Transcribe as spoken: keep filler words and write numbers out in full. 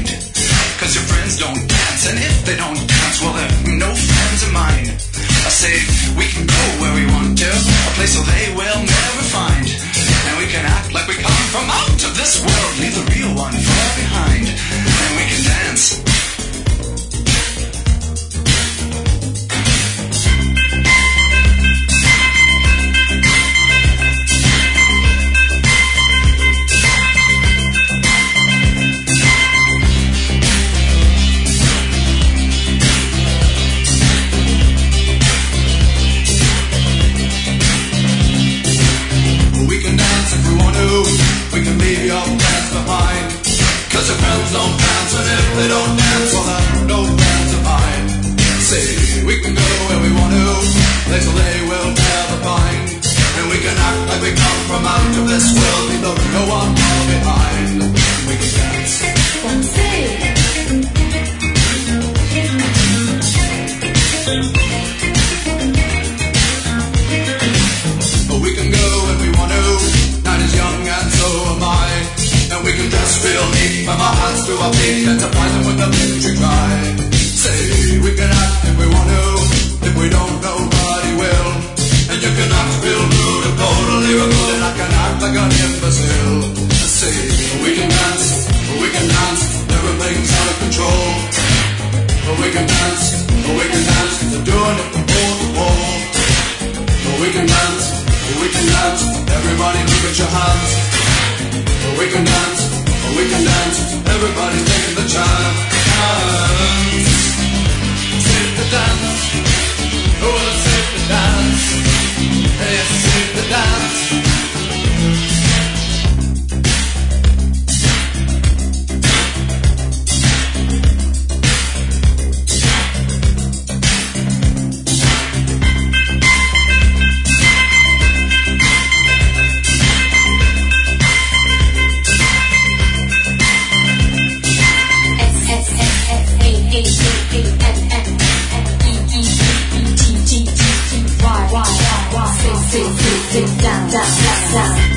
mind. Cause your friends don't dance, and if they don't dance, well, they're no friends of mine. I say, we can go where we want to, a place where they will never find. And we can act like we come from out of this world, leave the real one far behind. And we can dance. We can leave your friends behind. Cause your friends don't dance, and if they don't dance, well, they're no friends of mine. See, we can go where we want to, places they will never find. And we can act like we come from out of this world, leave the real one far behind. We can dance. We can go when we want to. Night is young and so am I. And we can dress real neat from our hands to our feet and surprise them with a victory cry. Say, we can act if we want to. If we don't, nobody will. And you can act real rude and totally rude, and I can act like an imbecile. Say, we can dance, we can dance, everything's out of control. We can dance, we can dance, they're doing it from pole to pole. We can dance, we can dance, everybody look at your hands. We can dance, we can dance, everybody's taking the chance. Save the dance, oh, let's save the dance. Yes, save the dance. Sit, sit, sit, sit down, down, down, down.